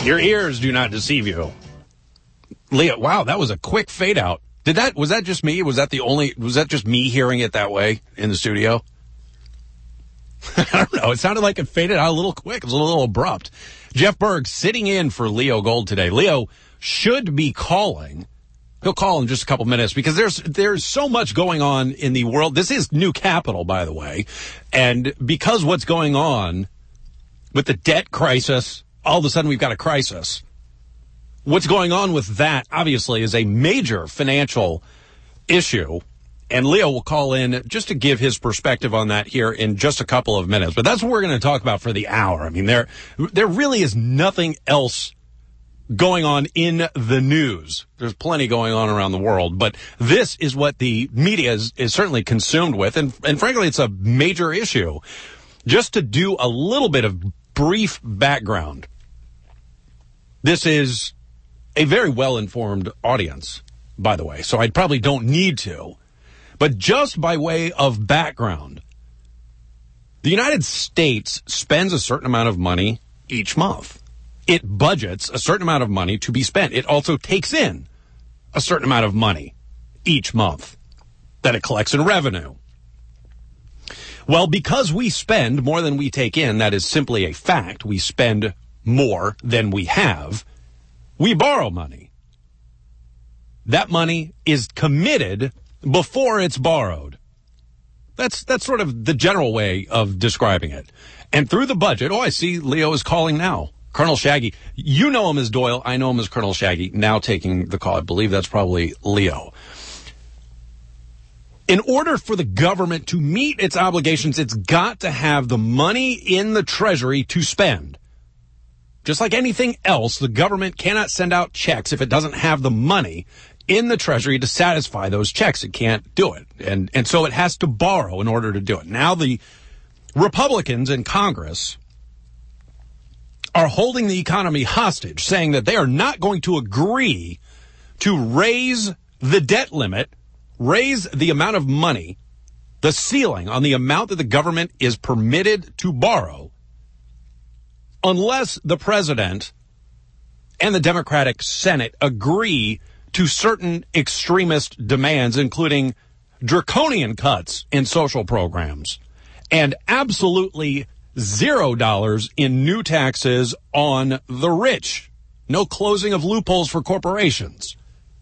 Your ears do not deceive you. Leo, wow, that was a quick fade out. Was that just me? Was that just me hearing it that way in the studio? I don't know. It sounded like it faded out a little quick. It was a little abrupt. Jeff Berg sitting in for Leo Gold today. Leo should be calling. He'll call in just a couple minutes because there's so much going on in the world. This is new capital, by the way. And because what's going on with the debt crisis, all of a sudden we've got a crisis. What's going on with that, obviously, is a major financial issue. And Leo will call in just to give his perspective on that here in just a couple of minutes. But that's what we're going to talk about for the hour. I mean, there really is nothing else going on in the news. There's plenty going on around the world. But this is what the media is certainly consumed with. And frankly, it's a major issue. Just to do a little bit of brief background. This is a very well-informed audience, by the way, so I probably don't need to. But just by way of background, the United States spends a certain amount of money each month. It budgets a certain amount of money to be spent. It also takes in a certain amount of money each month that it collects in revenue. Well, because we spend more than we take in, that is simply a fact. We spend more than we have. We borrow money. That money is committed before it's borrowed. That's sort of the general way of describing it. And through the budget, I see Leo is calling now. Colonel Shaggy. You know him as Doyle. I know him as Colonel Shaggy. Now taking the call. I believe that's probably Leo. In order for the government to meet its obligations, it's got to have the money in the Treasury to spend. Just like anything else, the government cannot send out checks if it doesn't have the money in the Treasury to satisfy those checks. It can't do it. And so it has to borrow in order to do it. Now the Republicans in Congress are holding the economy hostage, saying that they are not going to agree to raise the debt limit, raise the amount of money, the ceiling on the amount that the government is permitted to borrow, unless the president and the Democratic Senate agree to certain extremist demands, including draconian cuts in social programs and absolutely $0 in new taxes on the rich. No closing of loopholes for corporations.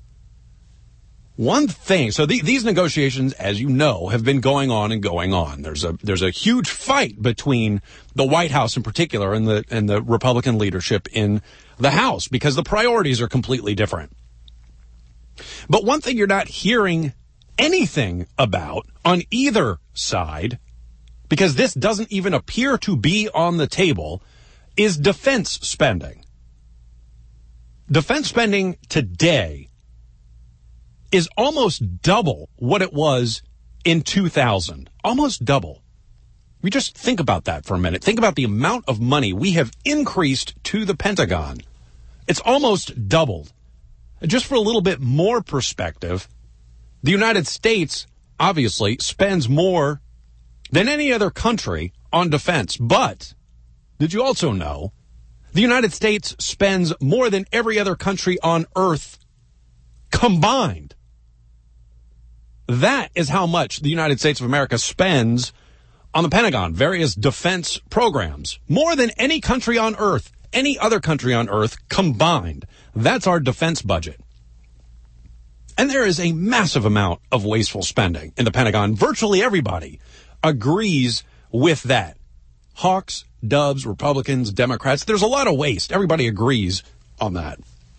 One thing, so these negotiations, as you know, have been going on and going on. There's a huge fight between the White House in particular and the Republican leadership in the House because the priorities are completely different. But one thing you're not hearing anything about on either side, because this doesn't even appear to be on the table, is defense spending. Defense spending today is almost double what it was in 2000. Almost double. We just think about that for a minute. Think about the amount of money we have increased to the Pentagon. It's almost doubled. Just for a little bit more perspective, the United States obviously spends more than any other country on defense. But did you also know the United States spends more than every other country on Earth combined? That is how much the United States of America spends on the Pentagon, various defense programs. More than any country on Earth, any other country on Earth combined. That's our defense budget. And there is a massive amount of wasteful spending in the Pentagon. Virtually everybody agrees with that. Hawks, Dubs, Republicans, Democrats. There's a lot of waste. Everybody agrees on that.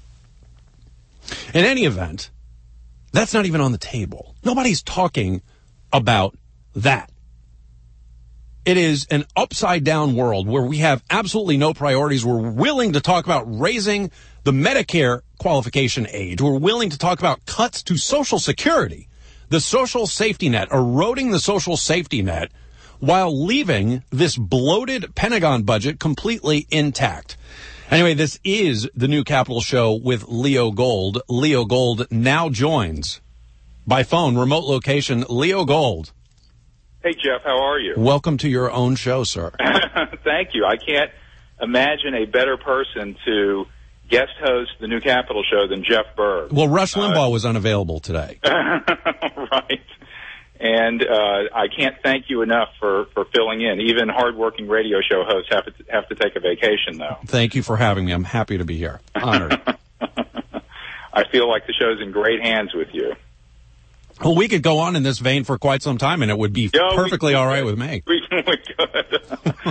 In any event, that's not even on the table. Nobody's talking about that. It is an upside-down world where we have absolutely no priorities. We're willing to talk about raising the Medicare qualification age. We're willing to talk about cuts to Social Security, the social safety net, eroding the social safety net while leaving this bloated Pentagon budget completely intact. Anyway, this is the new Capital Show with Leo Gold. Leo Gold now joins by phone, remote location. Leo Gold. Hey, Jeff, how are you? Welcome to your own show, sir. Thank you. I can't imagine a better person to guest host the New Capital Show than Jeff Berg. Well, Rush Limbaugh was unavailable today. Right. And I can't thank you enough for filling in. Even hardworking radio show hosts have to take a vacation, though. Thank you for having me. I'm happy to be here. Honored. I feel like the show's in great hands with you. Well, we could go on in this vein for quite some time, and it would be perfectly all right with me. We could.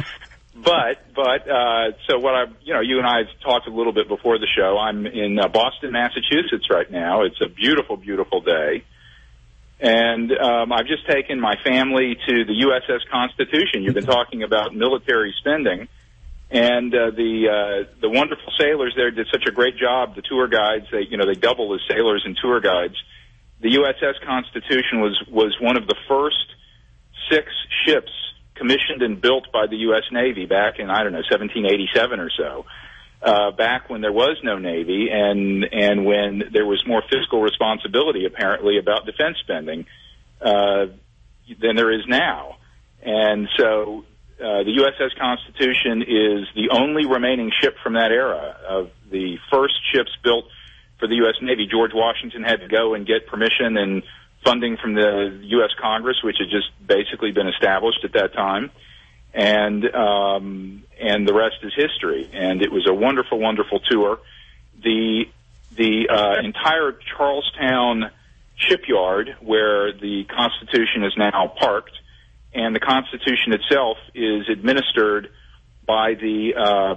So what you and I have talked a little bit before the show. I'm in Boston, Massachusetts right now. It's a beautiful, beautiful day. And I've just taken my family to the USS Constitution. You've been talking about military spending. And the wonderful sailors there did such a great job. The tour guides, they double as sailors and tour guides. The USS Constitution was one of the first 6 ships commissioned and built by the U.S. Navy back in, 1787 or so, back when there was no Navy and when there was more fiscal responsibility, apparently, about defense spending than there is now. And so the USS Constitution is the only remaining ship from that era of the first ships built for the U.S. Navy. George Washington had to go and get permission and funding from the U.S. Congress, which had just basically been established at that time. And the rest is history. And it was a wonderful, wonderful tour. The entire Charlestown shipyard, where the Constitution is now parked, and the Constitution itself is administered by the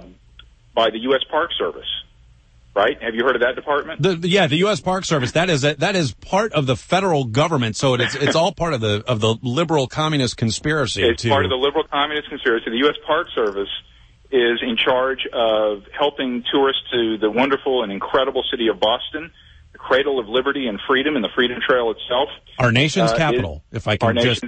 U.S. Park Service. Right? Have you heard of that department? The U.S. Park Service. That is part of the federal government. So it's all part of the liberal communist conspiracy. It's part of the liberal communist conspiracy. The U.S. Park Service is in charge of helping tourists to the wonderful and incredible city of Boston, the cradle of liberty and freedom, and the Freedom Trail itself. Our nation's capital. If I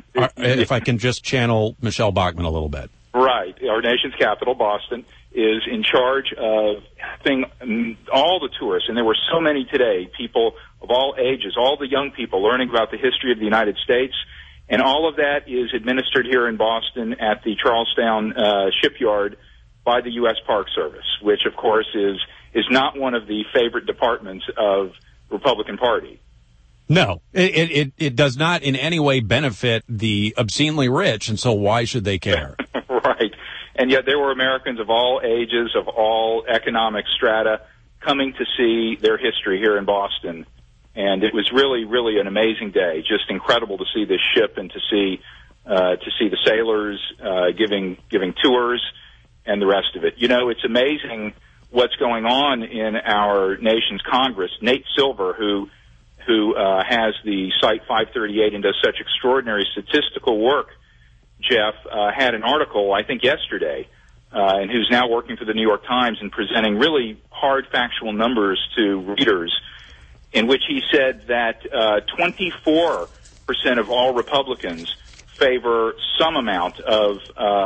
can just channel Michelle Bachmann a little bit. Right. Our nation's capital, Boston, is in charge of having all the tourists, and there were so many today, people of all ages, all the young people learning about the history of the United States, and all of that is administered here in Boston at the Charlestown shipyard by the U.S. Park Service, which, of course, is not one of the favorite departments of the Republican Party. No, it does not in any way benefit the obscenely rich, and so why should they care? Right. And yet there were Americans of all ages, of all economic strata, coming to see their history here in Boston. And it was really, really an amazing day. Just incredible to see this ship and to see the sailors giving tours and the rest of it. You know, it's amazing what's going on in our nation's Congress. Nate Silver, who has the Site 538 and does such extraordinary statistical work, Jeff, had an article, I think yesterday, and who's now working for the New York Times and presenting really hard factual numbers to readers, in which he said that 24% of all Republicans favor some amount of,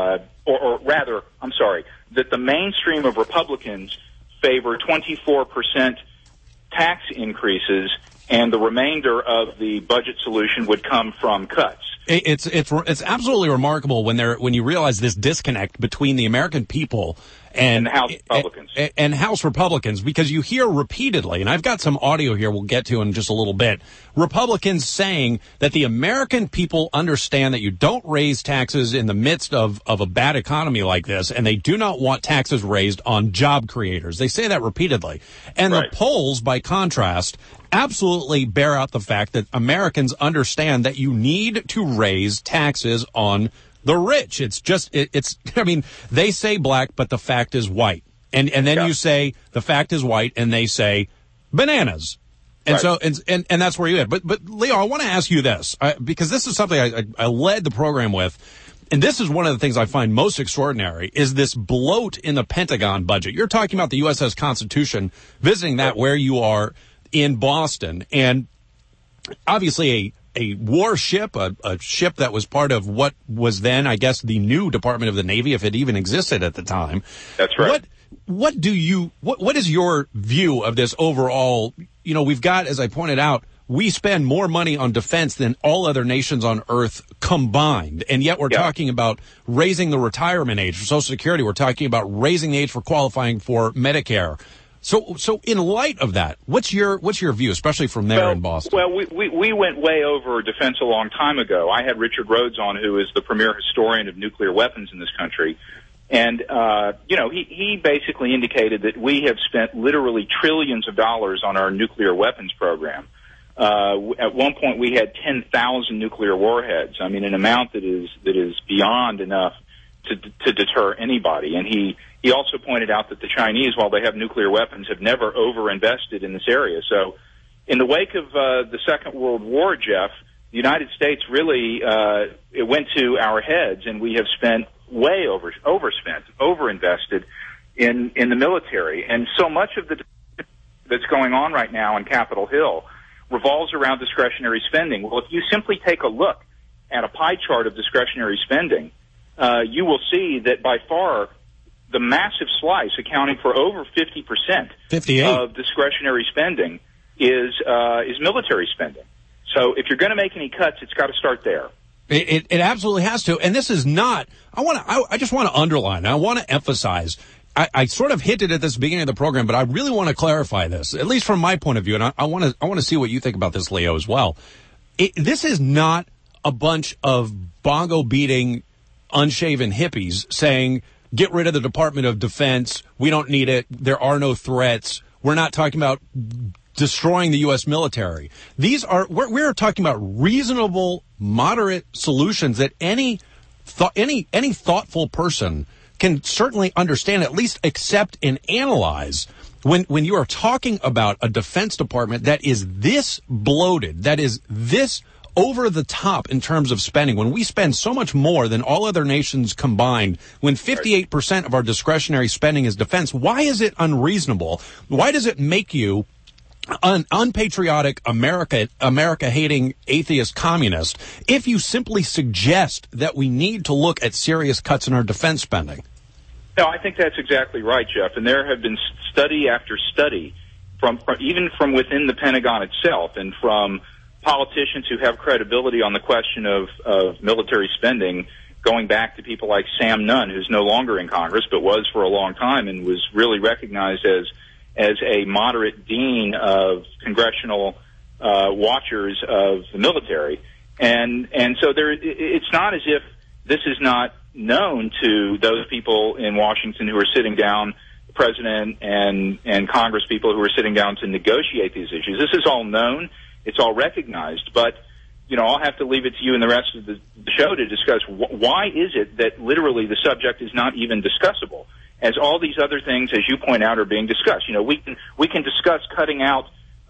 that the mainstream of Republicans favor 24% tax increases, and the remainder of the budget solution would come from cuts. It's absolutely remarkable when you realize this disconnect between the American people and House Republicans. And House Republicans, because you hear repeatedly, and I've got some audio here we'll get to in just a little bit, Republicans saying that the American people understand that you don't raise taxes in the midst of a bad economy like this, and they do not want taxes raised on job creators. They say that repeatedly. And right. The polls, by contrast, absolutely bear out the fact that Americans understand that you need to raise taxes on the rich. I mean, they say black, but the fact is white. And then you say the fact is white, and they say bananas. And right. so, and that's where you at. But Leo, I want to ask you this, because this is something I led the program with. And this is one of the things I find most extraordinary is this bloat in the Pentagon budget. You're talking about the USS Constitution, visiting that where you are in Boston. And obviously a warship, a ship that was part of what was then, I guess, the new Department of the Navy, if it even existed at the time. That's right. What is your view of this overall? You know, we've got, as I pointed out, we spend more money on defense than all other nations on Earth combined. And yet we're talking about raising the retirement age for Social Security. We're talking about raising the age for qualifying for Medicare. So in light of that, what's your view, especially from there in Boston? Well, we went way over defense a long time ago. I had Richard Rhodes on, who is the premier historian of nuclear weapons in this country. And, he basically indicated that we have spent literally trillions of dollars on our nuclear weapons program. At one point, we had 10,000 nuclear warheads. I mean, an amount that is beyond enough to deter anybody. And he also pointed out that the Chinese, while they have nuclear weapons, have never overinvested in this area. So in the wake of the Second World War, Jeff, the United States really it went to our heads, and we have spent way overinvested in the military. And so much of the that's going on right now on Capitol Hill revolves around discretionary spending. Well, if you simply take a look at a pie chart of discretionary spending, you will see that by far the massive slice, accounting for over 50% of discretionary spending, is military spending. So if you're going to make any cuts, it's got to start there. It absolutely has to. And this is not, I just want to underline, I want to emphasize, I sort of hinted at this beginning of the program, but I really want to clarify this, at least from my point of view, and I want to see what you think about this, Leo, as well. This is not a bunch of bongo-beating, unshaven hippies saying, get rid of the Department of Defense, we don't need it, there are no threats, we're not talking about destroying the U.S. military. We're talking about reasonable, moderate solutions that any thoughtful person can certainly understand, at least accept and analyze. When you are talking about a Defense Department that is this bloated, that is this over the top in terms of spending, when we spend so much more than all other nations combined, when 58% of our discretionary spending is defense, why is it unreasonable? Why does it make you an unpatriotic, America-hating atheist communist if you simply suggest that we need to look at serious cuts in our defense spending? No, I think that's exactly right, Jeff. And there have been study after study, even from within the Pentagon itself and from politicians who have credibility on the question of military spending, going back to people like Sam Nunn, who's no longer in Congress but was for a long time and was really recognized as a moderate dean of congressional watchers of the military. And so it's not as if this is not known to those people in Washington who are sitting down, the president and Congress people who are sitting down to negotiate these issues. This is all known. It's all recognized. But, I'll have to leave it to you and the rest of the show to discuss why is it that literally the subject is not even discussable, as all these other things, as you point out, are being discussed. We can discuss cutting out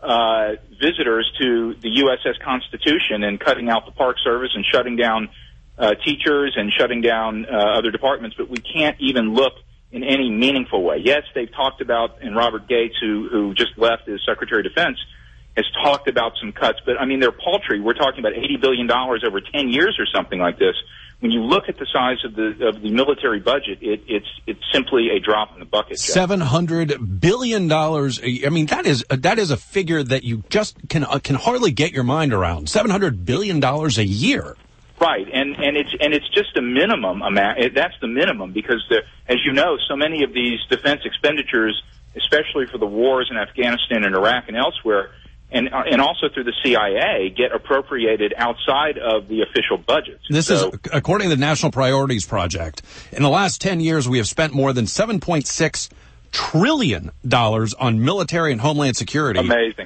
visitors to the USS Constitution and cutting out the Park Service and shutting down teachers and shutting down other departments, but we can't even look in any meaningful way. Yes, they've talked about, and Robert Gates, who just left as Secretary of Defense, has talked about some cuts, but I mean, they're paltry. We're talking about $80 billion over 10 years or something like this. When you look at the size of the military budget, it's simply a drop in the bucket. $700 billion. I mean, that is a figure that you just can hardly get your mind around. $700 billion a year. Right, and it's just a minimum amount. That's the minimum because, as you know, so many of these defense expenditures, especially for the wars in Afghanistan and Iraq and elsewhere, and also through the CIA, get appropriated outside of the official budgets. This is according to the National Priorities Project. In the last 10 years, we have spent more than $7.6 trillion on military and homeland security. Amazing.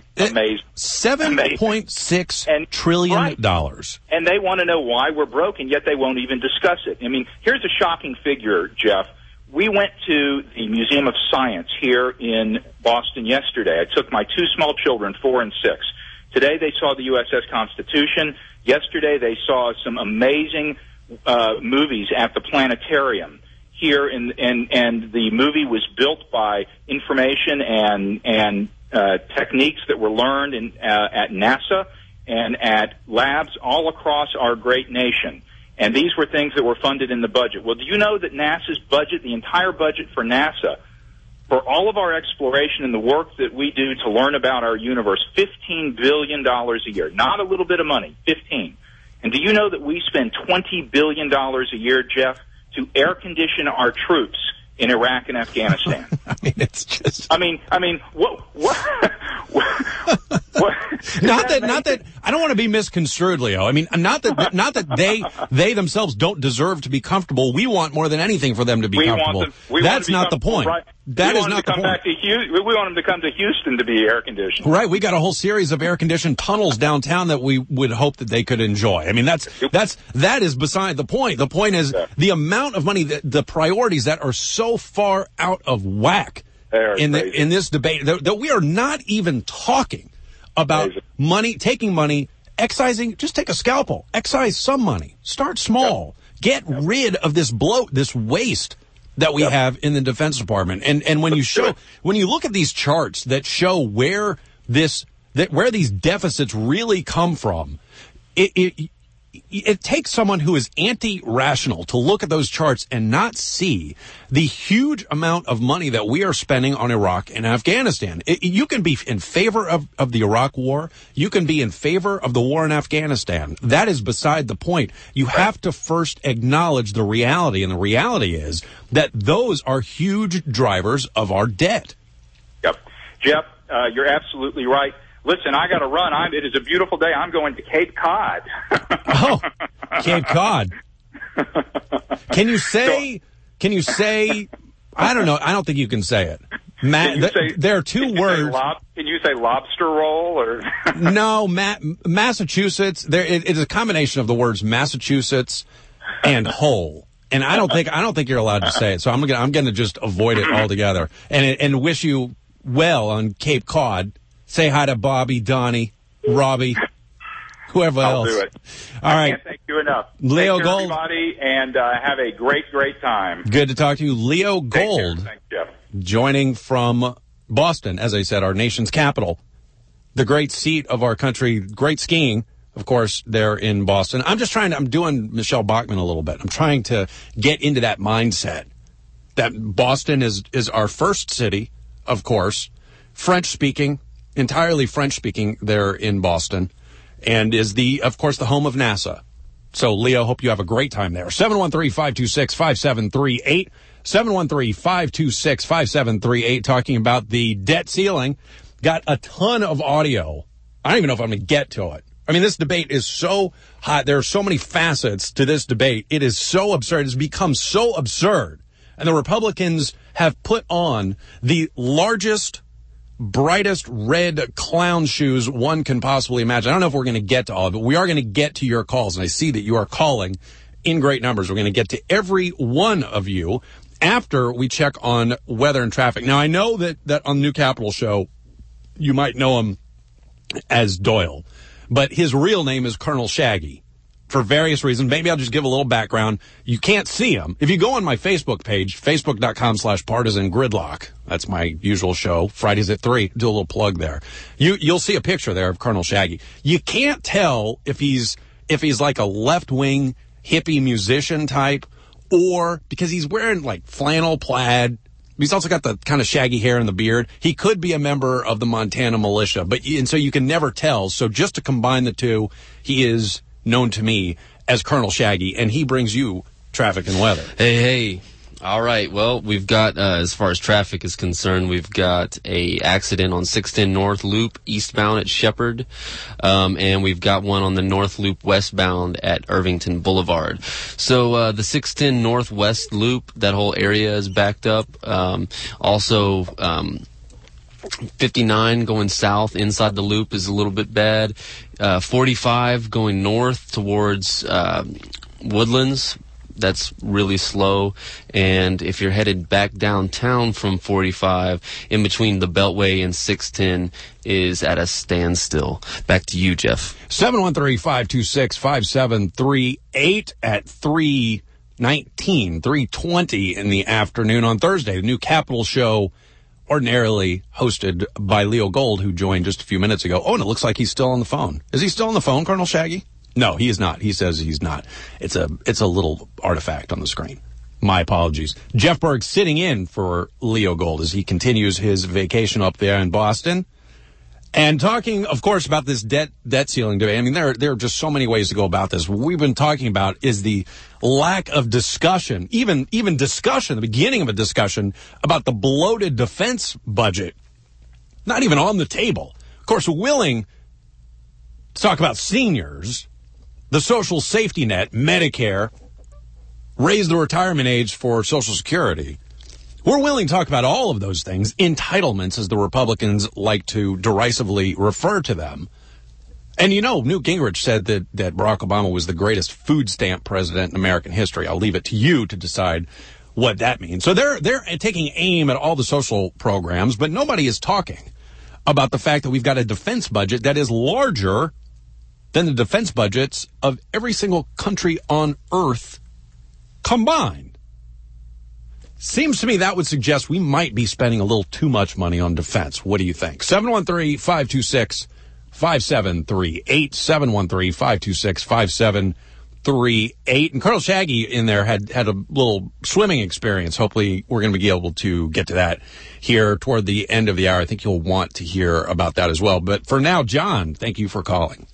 $7.6 trillion. Right. And they want to know why we're broke, and yet they won't even discuss it. I mean, here's a shocking figure, Jeff. We went to the Museum of Science here in Boston yesterday. I took my two small children, 4 and 6. Today they saw the USS Constitution. Yesterday they saw some amazing movies at the planetarium here, and the movie was built by information and techniques that were learned at NASA and at labs all across our great nation. And these were things that were funded in the budget. Well, do you know that NASA's budget, the entire budget for NASA, for all of our exploration and the work that we do to learn about our universe, $15 billion a year. Not a little bit of money, 15. And do you know that we spend $20 billion a year, Jeff, to air condition our troops in Iraq and Afghanistan? I mean, it's just. I mean, what? Not that I don't want to be misconstrued, Leo. I mean, not that they themselves don't deserve to be comfortable. We want more than anything for them to be comfortable. That's not the point. Right. That is not the point. We want them to come to Houston to be air conditioned. Right. We got a whole series of air conditioned tunnels downtown that we would hope that they could enjoy. I mean, that is beside the point. The point is the amount of money, the priorities that are so far out of whack in this debate that we are not even talking about money, taking money, excising. Just take a scalpel, excise some money, start small, get rid of this bloat, this waste that we have in the Defense Department. And when you look at these charts that show where these deficits really come from, it takes someone who is anti-rational to look at those charts and not see the huge amount of money that we are spending on Iraq and Afghanistan. You can be in favor of the Iraq war. You can be in favor of the war in Afghanistan. That is beside the point. You have to first acknowledge the reality, and the reality is that those are huge drivers of our debt. Yep. Jeff, you're absolutely right. Listen, I got to run. It is a beautiful day. I'm going to Cape Cod. Oh, Cape Cod. Can you say, I don't know. I don't think you can say it. There are two words. Can you say lobster roll or? No, Massachusetts. It is a combination of the words Massachusetts and hole. And I don't think you're allowed to say it. So I'm going to just avoid it altogether and wish you well on Cape Cod. Say hi to Bobby, Donnie, Robbie, whoever else. I'll do it. All right. I can't thank you enough. Leo Take care, Gold. Everybody, and have a great, great time. Good to talk to you. Leo Gold. Thanks, Jeff. Joining from Boston, as I said, our nation's capital, the great seat of our country, great skiing, of course, there in Boston. I'm doing Michelle Bachmann a little bit. I'm trying to get into that mindset that Boston is our first city, of course, French-speaking, entirely French-speaking there in Boston, and is of course, the home of NASA. So, Leo, hope you have a great time there. 713-526-5738. 713-526-5738, talking about the debt ceiling. Got a ton of audio. I don't even know if I'm going to get to it. I mean, this debate is so hot. There are so many facets to this debate. It is so absurd. It's become so absurd. And the Republicans have put on the largest, brightest red clown shoes one can possibly imagine. I don't know if we're going to get to all of it. We are going to get to your calls, and I see that you are calling in great numbers. We're going to get to every one of you after we check on weather and traffic. Now, I know that on the New Capital Show, you might know him as Doyle, but his real name is Colonel Shaggy. For various reasons. Maybe I'll just give a little background. You can't see him. If you go on my Facebook page, facebook.com/partisan gridlock, that's my usual show, Fridays at 3, do a little plug there. You'll see a picture there of Colonel Shaggy. You can't tell if he's like a left-wing hippie musician type, or because he's wearing like flannel plaid. He's also got the kind of shaggy hair and the beard. He could be a member of the Montana militia, and so you can never tell. So just to combine the two, he is known to me as Colonel Shaggy, and he brings you traffic and weather. Hey. All right. Well, we've got, as far as traffic is concerned, we've got a accident on 610 North Loop eastbound at Shepherd, and we've got one on the North Loop westbound at Irvington Boulevard. So the 610 Northwest Loop, that whole area is backed up. Also, 59 going south inside the loop is a little bit bad. 45 going north towards Woodlands, that's really slow. And if you're headed back downtown from 45, in between the Beltway and 610 is at a standstill. Back to you, Jeff. 713-526-5738 at 3:20 in the afternoon on Thursday. The New Capital Show, ordinarily hosted by Leo Gold, who joined just a few minutes ago. Oh, and it looks like he's still on the phone. Is he still on the phone, Colonel Shaggy? No, he is not. He says he's not. It's a little artifact on the screen. My apologies. Jeff Berg sitting in for Leo Gold as he continues his vacation up there in Boston. And talking, of course, about this debt ceiling debate. I mean, there are just so many ways to go about this. What we've been talking about is the lack of discussion, even discussion, the beginning of a discussion about the bloated defense budget. Not even on the table. Of course, we're willing to talk about seniors, the social safety net, Medicare, raise the retirement age for Social Security. We're willing to talk about all of those things, entitlements, as the Republicans like to derisively refer to them. And you know, Newt Gingrich said that Barack Obama was the greatest food stamp president in American history. I'll leave it to you to decide what that means. So they're taking aim at all the social programs, but nobody is talking about the fact that we've got a defense budget that is larger than the defense budgets of every single country on earth combined. Seems to me that would suggest we might be spending a little too much money on defense. What do you think? 713-526-5738. 713-526-5738. And Colonel Shaggy in there had a little swimming experience. Hopefully we're going to be able to get to that here toward the end of the hour. I think you'll want to hear about that as well. But for now, John, thank you for calling.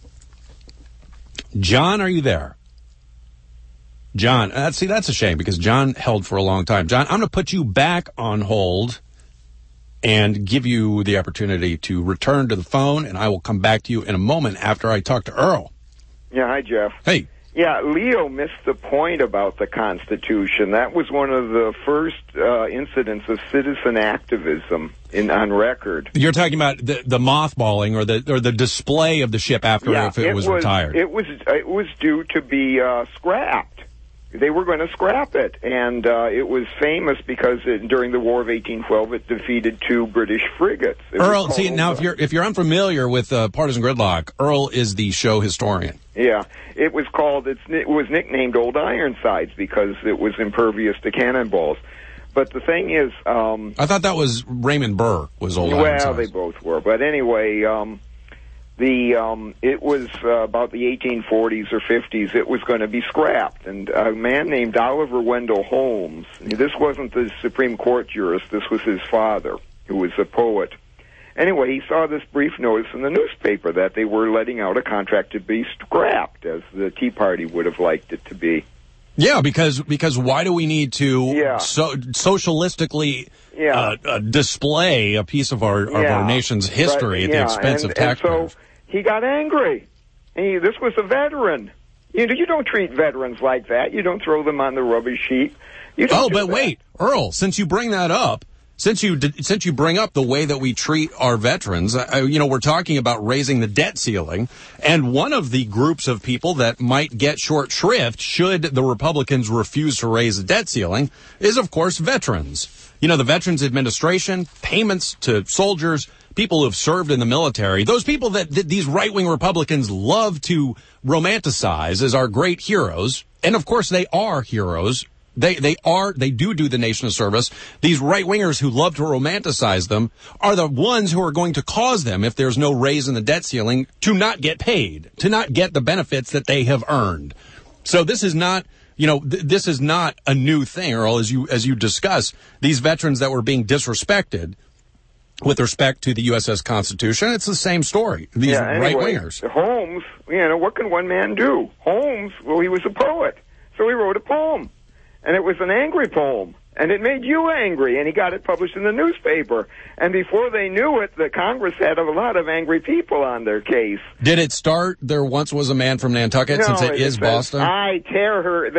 John, are you there? John, that's a shame because John held for a long time. John, I'm going to put you back on hold and give you the opportunity to return to the phone, and I will come back to you in a moment after I talk to Earl. Yeah, hi, Jeff. Hey. Yeah, Leo missed the point about the Constitution. That was one of the first incidents of citizen activism on record. You're talking about the mothballing or the display of the ship after it was retired. It was due to be scrapped. They were going to scrap it, and it was famous because during the War of 1812 it defeated 2 British frigates. Earl, see now if you're unfamiliar with Partisan Gridlock, Earl is the show historian. Yeah, it was nicknamed Old Ironsides because it was impervious to cannonballs. But the thing is, I thought that was Raymond Burr was Old Ironsides. Well, they both were, but anyway. It was about the 1840s or 50s. It was going to be scrapped, and a man named Oliver Wendell Holmes. This wasn't the Supreme Court jurist. This was his father, who was a poet. Anyway, he saw this brief notice in the newspaper that they were letting out a contract to be scrapped, as the Tea Party would have liked it to be. Yeah, because why do we need to socialistically display a piece of our nation's history at the expense of taxpayers? So he got angry. This was a veteran. You don't treat veterans like that. You don't throw them on the rubbish heap. Wait, Earl, since you bring that up, since you bring up the way that we treat our veterans, we're talking about raising the debt ceiling, and one of the groups of people that might get short shrift should the Republicans refuse to raise the debt ceiling is, of course, veterans. The Veterans Administration, payments to soldiers, people who have served in the military, those people that these right-wing Republicans love to romanticize as our great heroes, and of course they are heroes. They do the nation a service. These right-wingers who love to romanticize them are the ones who are going to cause them, if there's no raise in the debt ceiling, to not get paid, to not get the benefits that they have earned. So this is not, this is not a new thing, Earl, as you discuss these veterans that were being disrespected with respect to the USS Constitution. It's the same story. These right-wingers. Holmes, what can one man do? Holmes, well, he was a poet, so he wrote a poem. And it was an angry poem, and it made you angry, and he got it published in the newspaper. And before they knew it, the Congress had a lot of angry people on their case. Did it start, there once was a man from Nantucket, since it is Boston? I tear her.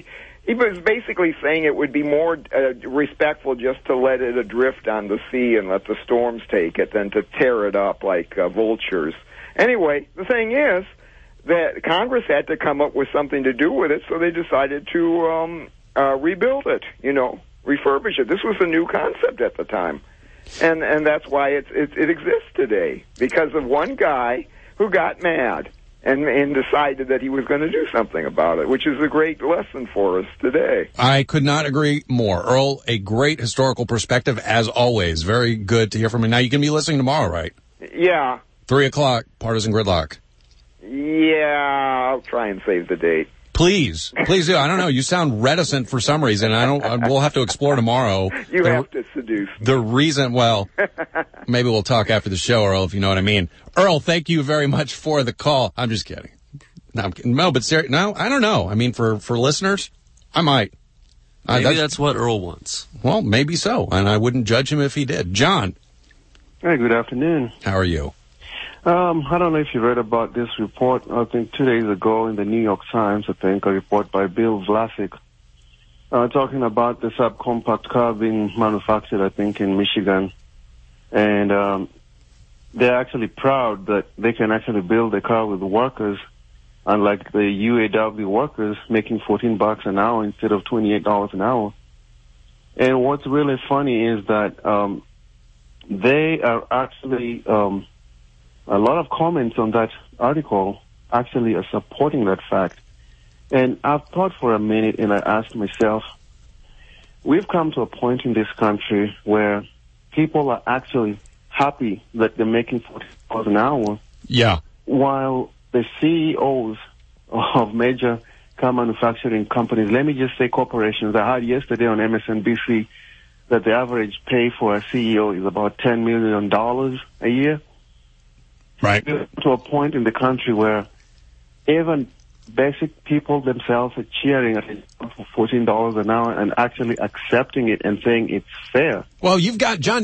He was basically saying it would be more respectful just to let it adrift on the sea and let the storms take it than to tear it up like vultures. Anyway, the thing is that Congress had to come up with something to do with it, so they decided to rebuild it, refurbish it. This was a new concept at the time. And that's why it exists today, because of one guy who got mad and decided that he was going to do something about it, which is a great lesson for us today. I could not agree more. Earl, a great historical perspective, as always. Very good to hear from you. Now, you can be listening tomorrow, right? Yeah. 3 o'clock, Partisan Gridlock. Yeah, I'll try and save the date. Please do. I don't know. You sound reticent for some reason. We'll have to explore tomorrow. You have to seduce me. The reason, well, maybe we'll talk after the show, Earl, if you know what I mean. Earl, thank you very much for the call. I'm just kidding. No, but seriously, no, I don't know. I mean, for listeners, I might. Maybe that's what Earl wants. Well, maybe so, and I wouldn't judge him if he did. John. Hey, good afternoon. How are you? I don't know if you read about this report, I think 2 days ago in the New York Times, I think, a report by Bill Vlasic, talking about the subcompact car being manufactured, I think, in Michigan. And they're actually proud that they can actually build a car with workers, unlike the UAW workers making $14 an hour instead of $28 an hour. And what's really funny is that they are actually... a lot of comments on that article actually are supporting that fact. And I've thought for a minute and I asked myself, we've come to a point in this country where people are actually happy that they're making $40 an hour. Yeah. While the CEOs of major car manufacturing companies, let me just say corporations, I heard yesterday on MSNBC that the average pay for a CEO is about $10 million a year. Right. To a point in the country where even basic people themselves are cheering at for $14 an hour and actually accepting it and saying it's fair. Well, you've got, John,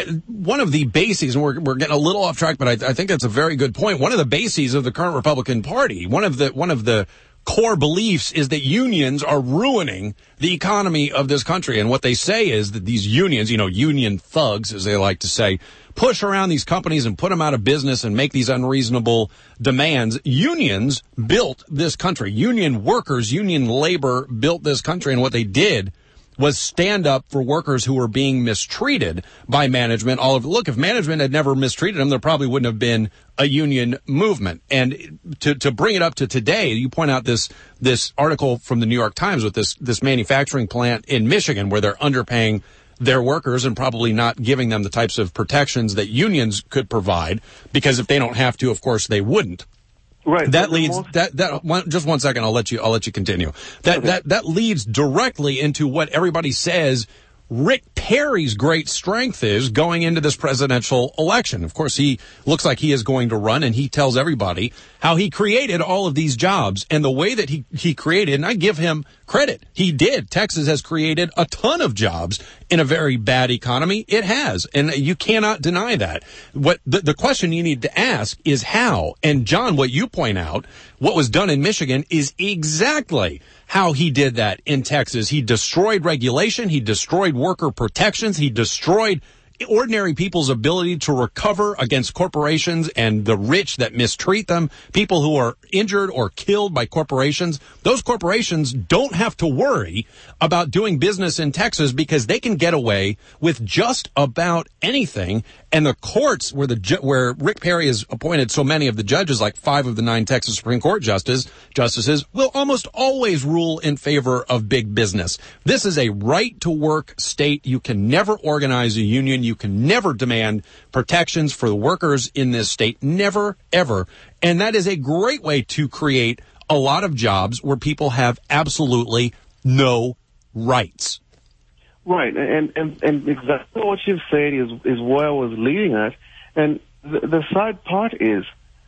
one of the bases, and we're getting a little off track, but I think that's a very good point. One of the bases of the current Republican Party, one of the core beliefs is that unions are ruining the economy of this country. And what they say is that these unions, union thugs, as they like to say, push around these companies and put them out of business and make these unreasonable demands. Unions built this country. Union workers, union labor built this country. And what they did was stand up for workers who were being mistreated by management. Look, if management had never mistreated them, there probably wouldn't have been a union movement. And to bring it up to today, you point out this article from the New York Times with this manufacturing plant in Michigan where they're underpaying their workers and probably not giving them the types of protections that unions could provide, because if they don't have to, of course, they wouldn't. Right. That leads just 1 second. I'll let you continue. That leads directly into what everybody says Rick Perry's great strength is going into this presidential election. Of course, he looks like he is going to run, and he tells everybody how he created all of these jobs and the way that he created, and I give him credit. He did. Texas has created a ton of jobs in a very bad economy. It has, and you cannot deny that. What the question you need to ask is how. And John, what you point out, what was done in Michigan is exactly how he did that in Texas. He destroyed regulation. He destroyed worker protections. He destroyed ordinary people's ability to recover against corporations and the rich that mistreat them, people who are injured or killed by corporations. Those corporations don't have to worry about doing business in Texas because they can get away with just about anything. And the courts where Rick Perry has appointed so many of the judges, like 5 of the 9 Texas Supreme Court justices, will almost always rule in favor of big business. This is a right-to-work state. You can never organize a union. You can never demand protections for the workers in this state. Never, ever. And that is a great way to create a lot of jobs where people have absolutely no rights. Right, and exactly what you've said is where I was leading at. And the sad part is,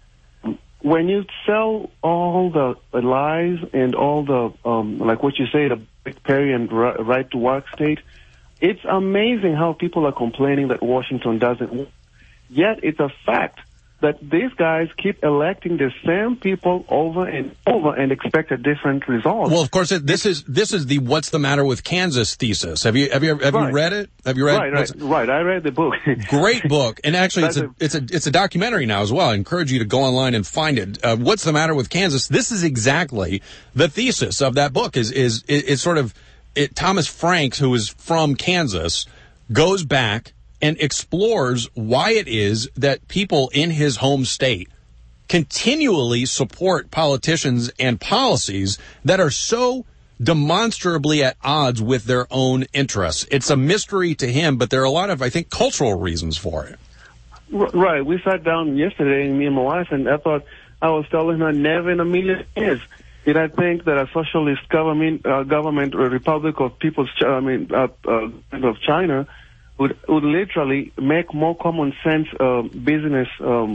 when you sell all the lies and all the, like what you say, the Rick Perry and right to work state, it's amazing how people are complaining that Washington doesn't work. Yet it's a fact that these guys keep electing the same people over and over and expect a different result. Well, of course, this is the "What's the Matter with Kansas" thesis. Have you read it? Have you read? Right. I read the book. Great book, and actually, it's a documentary now as well. I encourage you to go online and find it. "What's the Matter with Kansas?" This is exactly the thesis of that book. Is sort of Thomas Franks, who is from Kansas, goes back and explores why it is that people in his home state continually support politicians and policies that are so demonstrably at odds with their own interests. It's a mystery to him, but there are a lot of, I think, cultural reasons for it. Right. We sat down yesterday, me and my wife, and I was telling her never in a million years Yet I think that a socialist government, Republic of People's, of China, would literally make more common sense business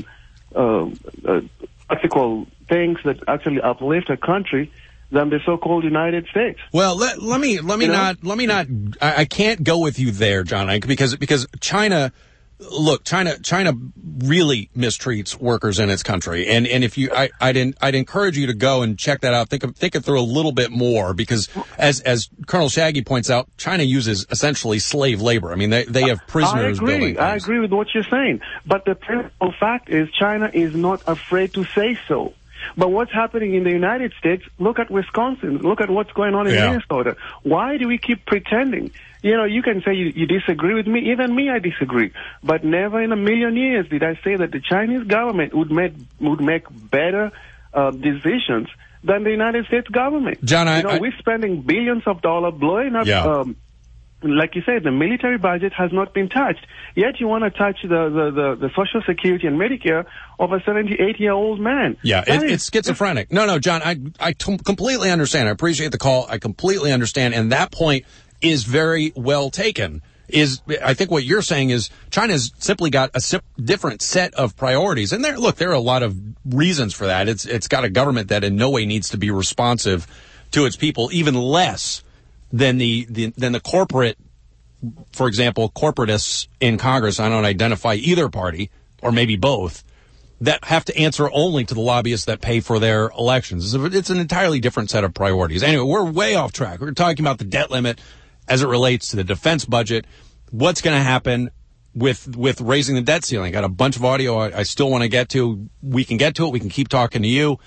ethical things that actually uplift a country than the so-called United States. Well, let me not. I can't go with you there, John, because China. Look, China really mistreats workers in its country, and if you, I'd encourage you to go and check that out. Think it through a little bit more, because as Colonel Shaggy points out, China uses essentially slave labor. I mean, they have prisoners building things. I agree with what you're saying, but the principal fact is China is not afraid to say so. But what's happening in the United States, look at Wisconsin, look at what's going on in Minnesota. Why do we keep pretending? You know, you can say you disagree with me. Even me, I disagree. But never in a million years did I say that the Chinese government would make better decisions than the United States government. John, we're spending billions of dollars blowing up. Like you said, the military budget has not been touched. Yet you want to touch the Social Security and Medicare of a 78-year-old man. Yeah, it's schizophrenic. No, John, I completely understand. I appreciate the call. I completely understand. And that point is very well taken. I think what you're saying is China's simply got a different set of priorities. And there are a lot of reasons for that. It's got a government that in no way needs to be responsive to its people, even less than the corporate, for example, corporatists in Congress. I don't identify either party, or maybe both, that have to answer only to the lobbyists that pay for their elections. It's an entirely different set of priorities. Anyway, we're way off track. We're talking about the debt limit as it relates to the defense budget. What's going to happen with raising the debt ceiling? Got a bunch of audio I still want to get to. We can get to it. We can keep talking to you.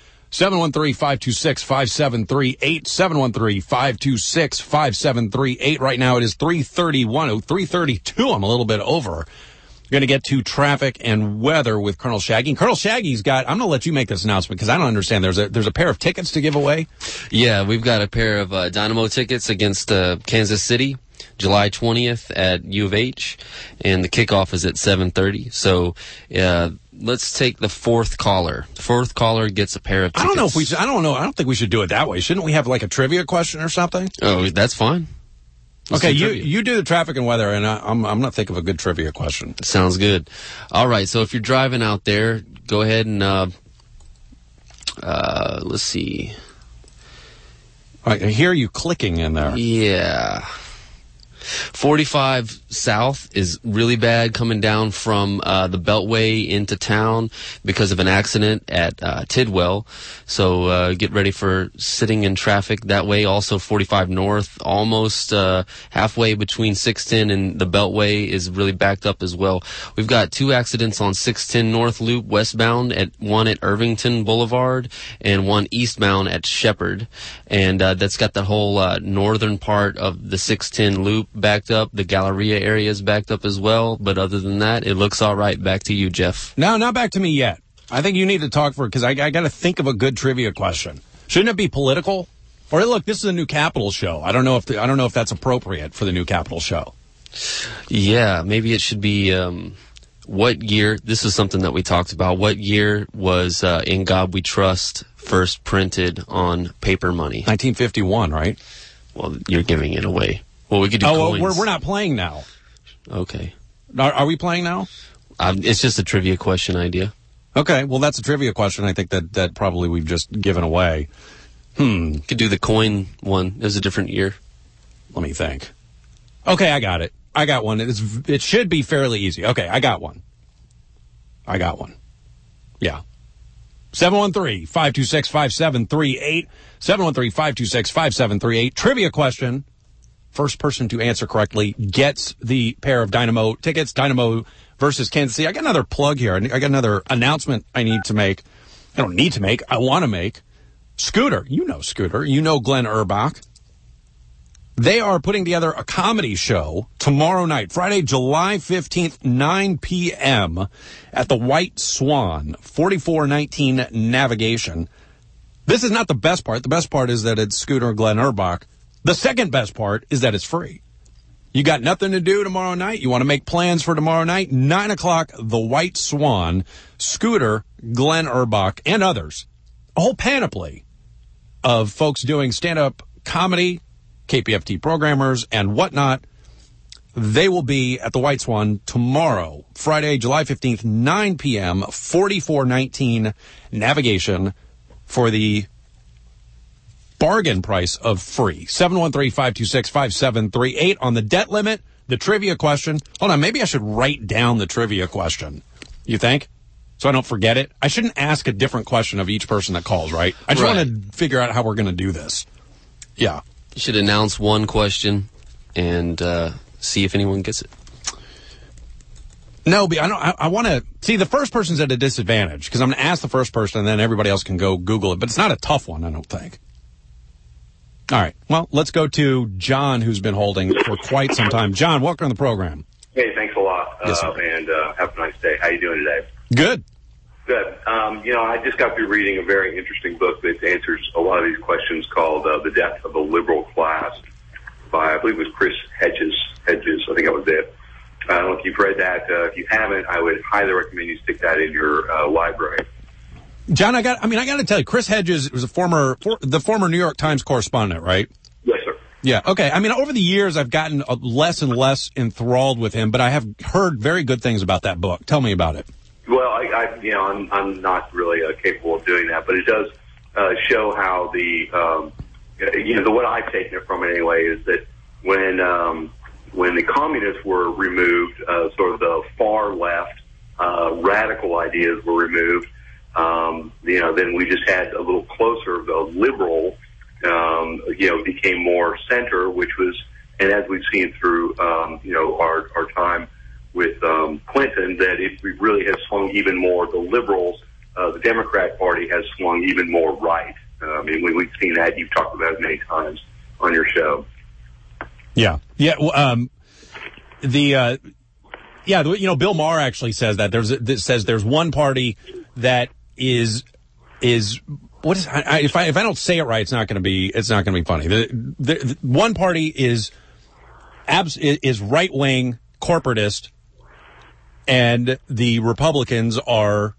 713-526-5738, 713-526-5738. Right now it is 3:31, 3:32. I'm a little bit over. Going to get to traffic and weather with Colonel Shaggy. And Colonel Shaggy's got, I'm going to let you make this announcement because I don't understand. There's a pair of tickets to give away. Yeah, we've got a pair of Dynamo tickets against Kansas City, July 20th at U of H, and the kickoff is at 7:30. So, let's take the fourth caller. The fourth caller gets a pair of tickets. I don't think we should do it that way. Shouldn't we have like a trivia question or something? Oh, that's fine. Okay, you do the traffic and weather, and I'm going to think of a good trivia question. Sounds good. All right, so if you're driving out there, go ahead and let's see. All right, I hear you clicking in there. Yeah. 45 South is really bad coming down from the Beltway into town because of an accident at Tidwell. So get ready for sitting in traffic that way. Also 45 North, almost halfway between 610 and the Beltway is really backed up as well. We've got two accidents on 610 North Loop westbound, one at Irvington Boulevard and one eastbound at Shepherd. And that's got the whole northern part of the 610 Loop backed up. The Galleria area is backed up as well, but other than that, it looks all right. Back to you, Jeff. No, not back to me yet. I think you need to talk because I got to think of a good trivia question. Shouldn't it be political? Or look, this is a new Capitol show. I don't know if that's appropriate for the new Capitol show. Yeah, maybe it should be. What year? This is something that we talked about. What year was "In God We Trust" first printed on paper money? 1951, right? Well, you're giving it away. Well, we could do coins. Well, we're not playing now. Okay. Are we playing now? It's just a trivia question idea. Okay, well, that's a trivia question. I think that probably we've just given away. Could do the coin one. It was a different year. Let me think. Okay, I got it. I got one. It should be fairly easy. Okay, I got one. Yeah. 713-526-5738. 713-526-5738. Trivia question. First person to answer correctly gets the pair of Dynamo tickets. Dynamo versus Kansas City. I got another plug here. I got another announcement I need to make. I don't need to make. I want to make. Scooter. You know Scooter. You know Glenn Urbach. They are putting together a comedy show tomorrow night, Friday, July 15th, 9 p.m. at the White Swan, 4419 Navigation. This is not the best part. The best part is that it's Scooter and Glenn Urbach. The second best part is that it's free. You got nothing to do tomorrow night? You want to make plans for tomorrow night? 9 o'clock, the White Swan, Scooter, Glenn Urbach, and others. A whole panoply of folks doing stand-up comedy, KPFT programmers, and whatnot. They will be at the White Swan tomorrow, Friday, July 15th, 9 p.m., 4419 Navigation for the bargain price of free. 713-526-5738 on the debt limit, the trivia question. Hold on, maybe I should write down the trivia question. You think? So I don't forget it? I shouldn't ask a different question of each person that calls, right? I just want to figure out how we're going to do this. Yeah. You should announce one question and see if anyone gets it. No, but I want to see the first person's at a disadvantage because I'm going to ask the first person and then everybody else can go Google it. But it's not a tough one, I don't think. All right. Well, let's go to John, who's been holding for quite some time. John, welcome to the program. Hey, thanks a lot. Yes, sir. And have a nice day. How you doing today? Good. Good. I just got through reading a very interesting book that answers a lot of these questions called The Death of the Liberal Class by, I believe it was Chris Hedges. I think that was it. I don't know if you've read that. If you haven't, I would highly recommend you stick that in your library. John, I got to tell you, Chris Hedges was the former New York Times correspondent, right? Yes, sir. Yeah. Okay. I mean, over the years, I've gotten less and less enthralled with him, but I have heard very good things about that book. Tell me about it. Well, I'm not really capable of doing that, but it does show how what I've taken it from it anyway is that when the communists were removed, sort of the far left radical ideas were removed. Then we just had a little closer. The liberal, became more center, which was, and as we've seen through, our time with Clinton, that it really has swung even more. The liberals, the Democrat Party has swung even more right. We've seen that. You've talked about it many times on your show. Yeah. Yeah. Bill Maher actually says that there's one party that is what is if I don't say it right, it's not going to be funny. The one party is right wing corporatist, and the Republicans are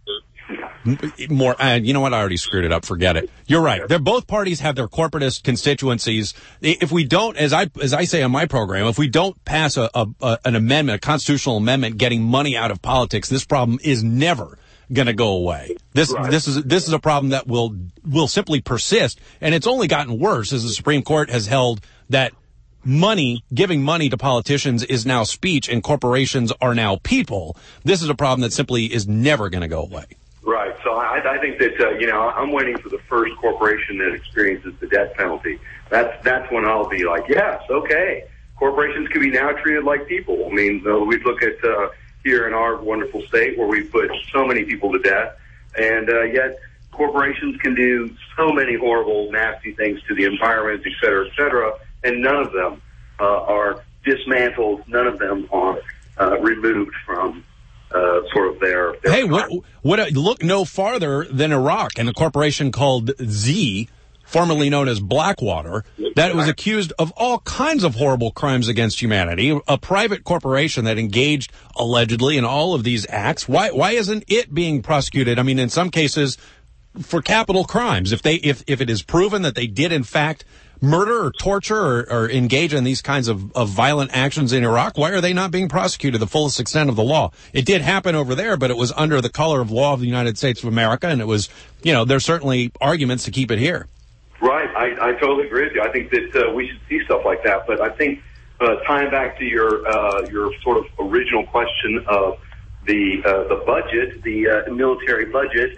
more. You know what? I already screwed it up. Forget it. You're right. Both parties have their corporatist constituencies. If we don't, as I say on my program, if we don't pass an amendment, a constitutional amendment, getting money out of politics, this problem is never going to go away. This is a problem that will simply persist, and it's only gotten worse as the Supreme Court has held that giving money to politicians is now speech, and corporations are now people. This is a problem that simply is never going to go away. Right. So I think that I'm waiting for the first corporation that experiences the death penalty. That's when I'll be like, yes, okay, corporations can be now treated like people. I mean, we look at here in our wonderful state where we put so many people to death, and yet corporations can do so many horrible, nasty things to the environment, et cetera, and none of them are dismantled. None of them are removed from sort of their Hey, look no farther than Iraq and a corporation called Z, formerly known as Blackwater, that was accused of all kinds of horrible crimes against humanity, a private corporation that engaged allegedly in all of these acts. Why isn't it being prosecuted? I mean, in some cases for capital crimes. If it is proven that they did in fact murder or torture or engage in these kinds of violent actions in Iraq, why are they not being prosecuted to the fullest extent of the law? It did happen over there, but it was under the color of law of the United States of America, and it was, there's certainly arguments to keep it here. Right. I totally agree with you. I think that we should see stuff like that, but I think tying back to your sort of original question of the budget, the military budget,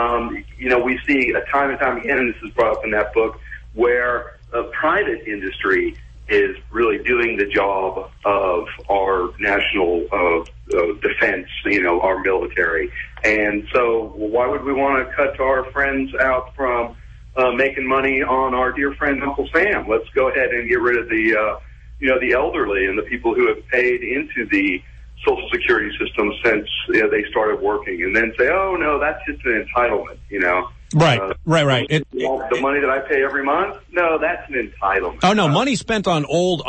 we see time and time again, and this is brought up in that book, where private industry is really doing the job of our national defense, our military. And so why would we want to cut our friends out from making money on our dear friend Uncle Sam? Let's go ahead and get rid of the elderly and the people who have paid into the Social Security system since they started working, and then say, oh, no, that's just an entitlement, Right. The money that I pay every month? No, that's an entitlement. Oh no, money spent on old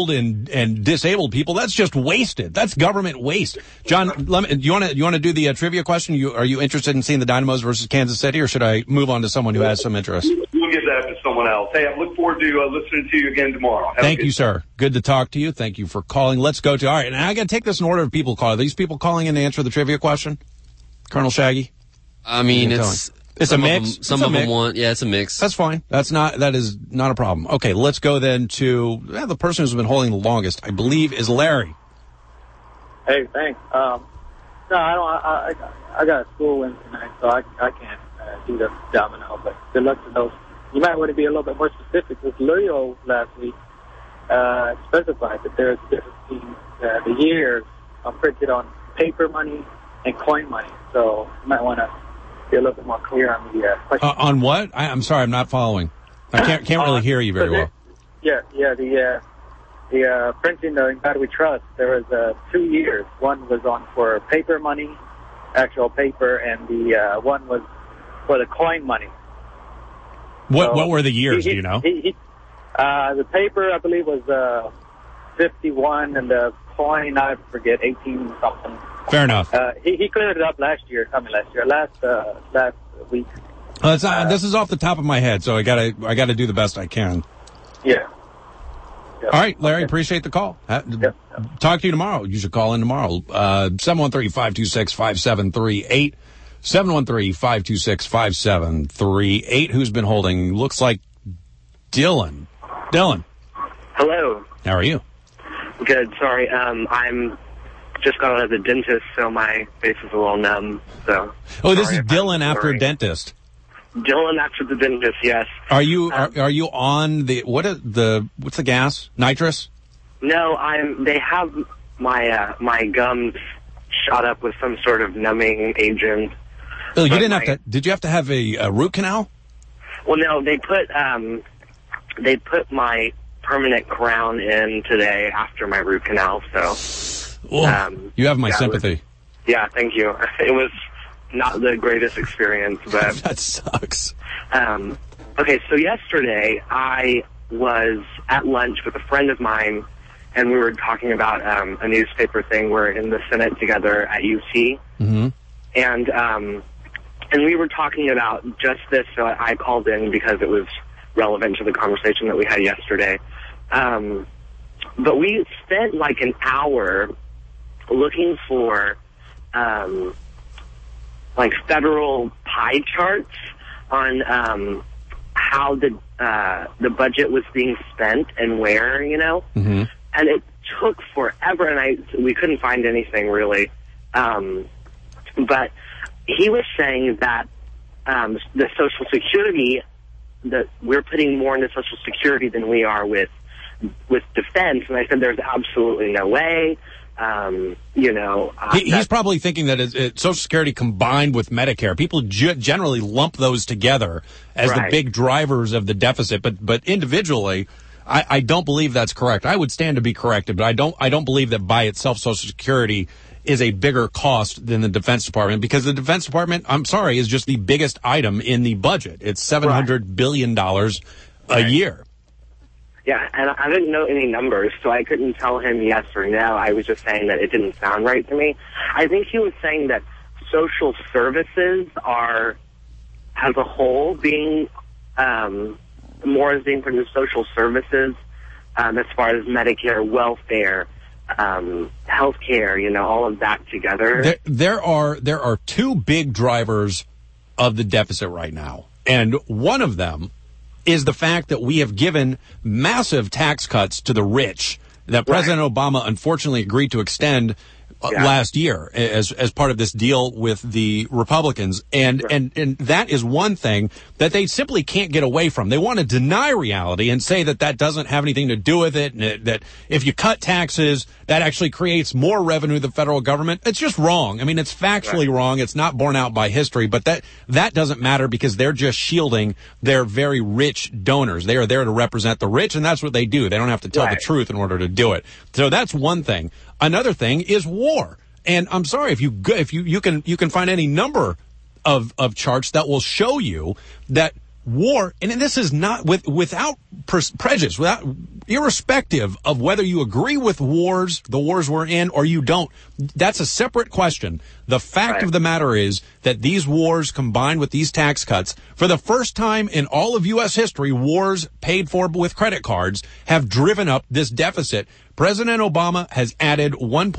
and disabled people, that's just wasted. That's government waste. John, do you want to do the trivia question? Are you interested in seeing the Dynamos versus Kansas City, or should I move on to someone who has some interest? You want we'll give that up to someone else. Hey, I look forward to listening to you again tomorrow. Thank you, sir. Good to talk to you. Thank you for calling. Let's go to, all right, and I got to take this in order of people calling. Are these people calling in to answer the trivia question? Colonel Shaggy? I mean, it's a mix. Some of them want, it's a mix. That's fine. That is not a problem. Okay, let's go then to the person who's been holding the longest, I believe, is Larry. Hey, thanks. No, I don't. I got a school in tonight, so I can't do the domino. But good luck to those. You might want to be a little bit more specific. With Leo last week specified that there's a difference between the years are printed on paper money and coin money. So you might want to be a little bit more clear on the question. On what? I'm sorry, I'm not following. I can't really hear you very well. Yeah. The printing in God We Trust, there was 2 years. One was on for paper money, actual paper, and the one was for the coin money. What were the years, do you know? The paper, I believe, was 51, and the coin, I forget, 18 something. Fair enough. He cleared it up last week. This is off the top of my head, so I gotta do the best I can. Yeah. All right, Larry, appreciate the call. Talk to you tomorrow. You should call in tomorrow. 713-526-5738. 713-526-5738. Who's been holding? Looks like Dylan. Dylan. Hello. How are you? Good. Sorry. I'm just got out of the dentist, so my face is a little numb. So. Oh, this is Dylan after dentist. Dylan after the dentist, yes. Are you on what's the gas? Nitrous? No, they have my gums shot up with some sort of numbing agent. Oh, you didn't have to. Did you have to have a root canal? Well, no, they put my permanent crown in today after my root canal. So you have my sympathy. Thank you. It was not the greatest experience, but that sucks. Okay, so yesterday I was at lunch with a friend of mine, and we were talking about a newspaper thing. We're in the Senate together at UT, and we were talking about just this. So I called in because it was relevant to the conversation that we had yesterday. But we spent like an hour looking for like federal pie charts on how the budget was being spent and where, and it took forever, and we couldn't find anything really. But he was saying that the Social Security, that we're putting more into Social Security than we are with defense, and I said there's absolutely no way. He's probably thinking that it's Social Security combined with Medicare. People generally lump those together as the big drivers of the deficit, but individually, I don't believe that's correct. I would stand to be corrected, but I don't believe that by itself Social Security is a bigger cost than the Defense Department, because the Defense Department, I'm sorry, is just the biggest item in the budget. It's $700 billion a year. Yeah, and I didn't know any numbers, so I couldn't tell him yes or no. I was just saying that it didn't sound right to me. I think he was saying that social services are, as a whole, being more is being produced social services as far as Medicare, welfare, healthcare, all of that together. There are two big drivers of the deficit right now, and one of them is the fact that we have given massive tax cuts to the rich that President Obama unfortunately agreed to extend last year as part of this deal with the Republicans. And that is one thing that they simply can't get away from. They want to deny reality and say that doesn't have anything to do with it, and that if you cut taxes, that actually creates more revenue to the federal government. It's just wrong. I mean, it's factually wrong. It's not borne out by history, but that doesn't matter because they're just shielding their very rich donors. They are there to represent the rich, and that's what they do. They don't have to tell the truth in order to do it. So that's one thing. Another thing is war. And I'm sorry, if you can find any number of charts that will show you that war, and this is not without prejudice, irrespective of whether you agree with the wars we're in, or you don't. That's a separate question. The fact of the matter is that these wars, combined with these tax cuts, for the first time in all of U.S. history, wars paid for with credit cards have driven up this deficit. President Obama has added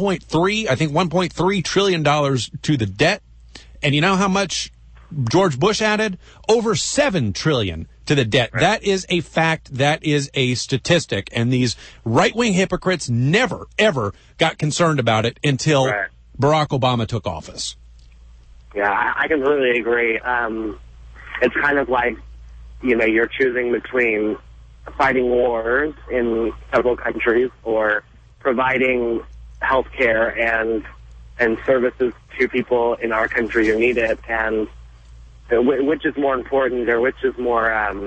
$1.3 trillion to the debt. And you know how much George Bush added? Over $7 trillion to the debt. Right. That is a fact. That is a statistic. And these right-wing hypocrites never, ever got concerned about it until Barack Obama took office. Yeah, I completely agree. It's kind of like, you're choosing between fighting wars in several countries or providing health care and services to people in our country who need it, and which is more important, or which is more,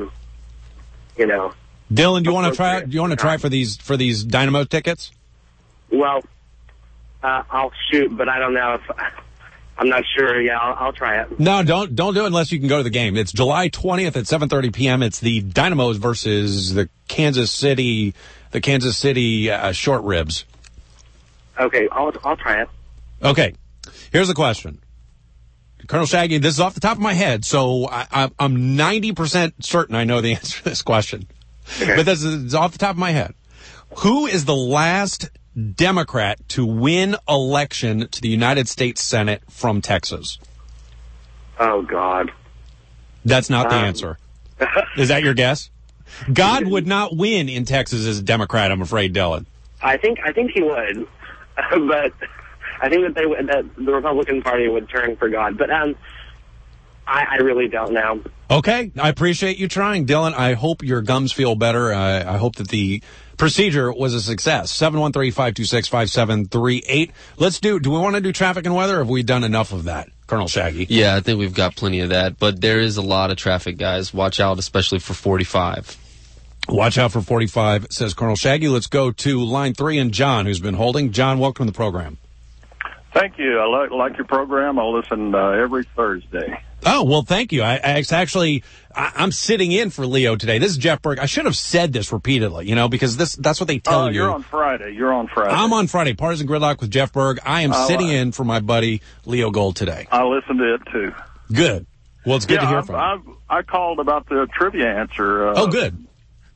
Dylan, do you want to try? Do you want to try for these Dynamo tickets? Well, I'll shoot, but I don't know if I'm not sure. Yeah, I'll try it. No, don't do it unless you can go to the game. It's July 20th at 7:30 p.m. It's the Dynamos versus the Kansas City Short Ribs. Okay, I'll try it. Okay, here's the question. Colonel Shaggy, this is off the top of my head, so I'm 90% certain I know the answer to this question. Okay. But this is off the top of my head. Who is the last Democrat to win election to the United States Senate from Texas? Oh, God. That's not the answer. Is that your guess? God would not win in Texas as a Democrat, I'm afraid, Dylan. I think he would, but I think that the Republican Party would turn for God. But I really don't know. Okay, I appreciate you trying, Dylan. I hope your gums feel better. I hope that the procedure was a success. 713-526-5738. Let's do we want to do traffic and weather, or have we done enough of that, Colonel Shaggy? Yeah, I think we've got plenty of that, but there is a lot of traffic, guys. Watch out, especially for 45. Watch out for 45, says Colonel Shaggy. Let's go to line 3 and John, who's been holding. John, welcome to the program. Thank you. I like your program. I listen every Thursday. Oh, well, thank you. I'm sitting in for Leo today. This is Jeff Berg. I should have said this repeatedly, because that's what they tell you. You're on Friday. I'm on Friday. Partisan Gridlock with Jeff Berg. I am sitting in for my buddy Leo Gold today. I listen to it, too. Good. Well, it's good to hear from you. I called about the trivia answer. Oh, good.